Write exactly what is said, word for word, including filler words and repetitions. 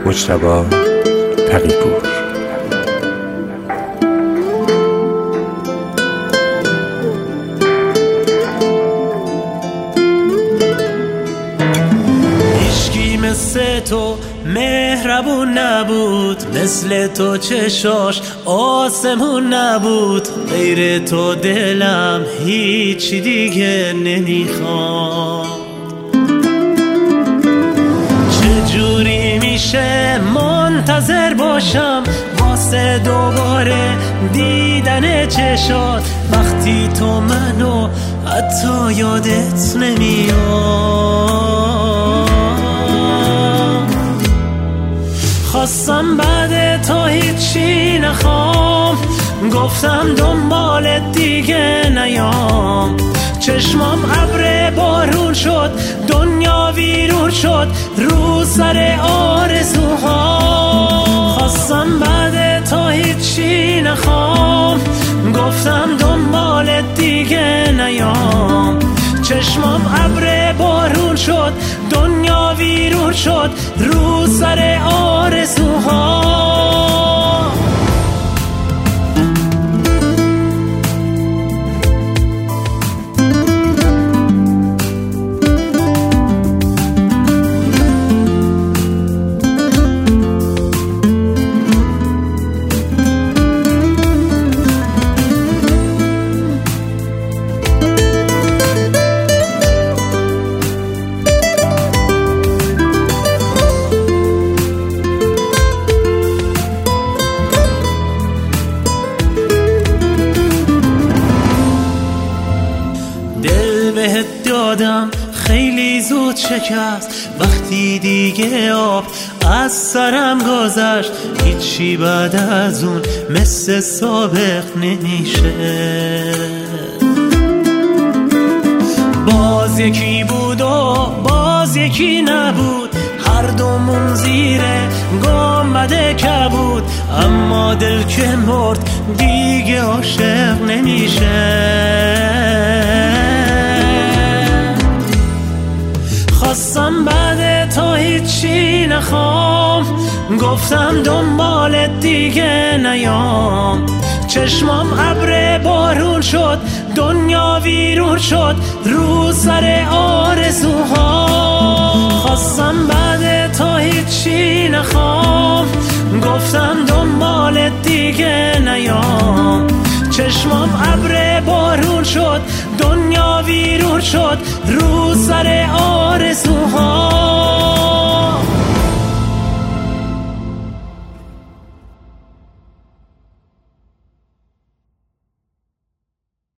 مجتبی تقی‌پور. هیچکی مثل تو مهربون نبود، مثل تو چشاش آسمون نبود، غیر تو دلم هیچی دیگه نمیخواد. چجوری میشه منتظر باشم واسه دوباره دیدن چشات، وقتی تو منو حتی یادت نمیاد. خواستم بعد تو هیچی نخوام، گفتم دنبال دیگه نیام. چشمام ابر بارون شد، دنیا ویرون شد رو سر آرزوها. خواستم بعد تو هیچی نخوام، گفتم دنبال دیگه نیام. چشمام ابر بارون شد، دنیا ویرون شد رو سر آرزوها. بهت دادم خیلی زود شکست، وقتی دیگه آب از سرم گذشت. هیچی بعد از اون مثل سابق نمیشه. باز یکی بود و باز یکی نبود، هر دومون زیر گنبد کبود. اما دل که مرد دیگه عاشق نمیشه. خواستم بعد تو هیچی نخوام، گفتم دنبال دیگه نیام. چشمام ابر بارون شد، دنیا ویرون شد رو سر آرزوها. خواستم بعد تو هیچی نخوام، گفتم دنبال دیگه نیام. چشمام ابر بارون شد، دنیا ویرون شد رو سر